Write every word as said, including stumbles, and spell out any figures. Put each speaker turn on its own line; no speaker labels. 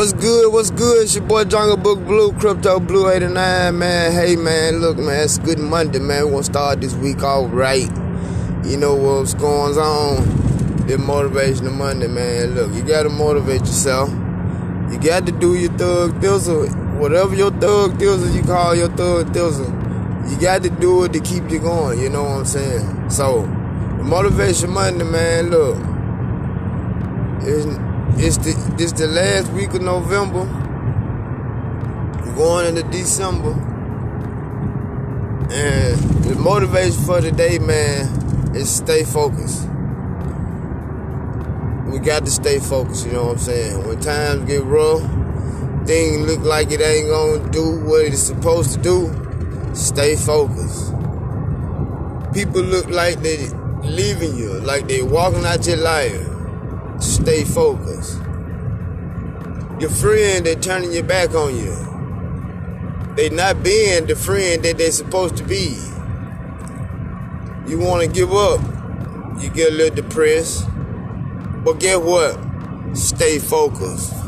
What's good? What's good? It's your boy Jungle Book Blue, Crypto Blue eighty-nine, man. Hey, man, look, man, it's good Monday, man. We're going to start this week all right. You know what's going on. This Motivational Monday, man. Look, you got to motivate yourself. You got to do your thug thizzle. Whatever your thug thizzle you call your thug thizzle, you got to do it to keep you going. You know what I'm saying? So, the Motivation Monday, man, look, it's... It's the this the last week of November. We're going into December. And the motivation for today, man, is stay focused. We got to stay focused, you know what I'm saying? When times get rough, things look like it ain't gonna do what it's supposed to do, stay focused. People look like they leaving you, like they walking out your life. Stay focused. Your friend, they turning your back on you. They not being the friend that they supposed to be. You want to give up. You get a little depressed. But guess what? Stay focused.